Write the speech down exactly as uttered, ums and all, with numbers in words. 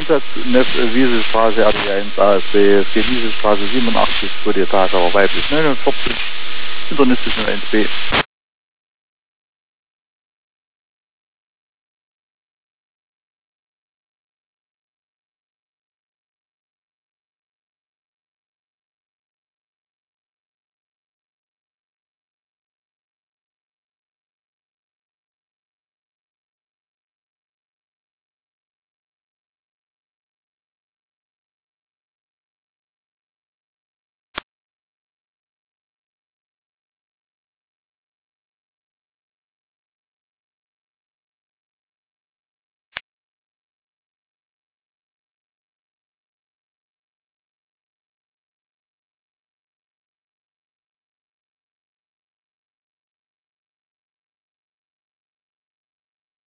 Einsatz Neff Wieselstraße A D eins A S B, es geht Wieselstraße siebenundachtzig, Studio Tagauer, weiblich neunundvierzig, internistisch null eins B.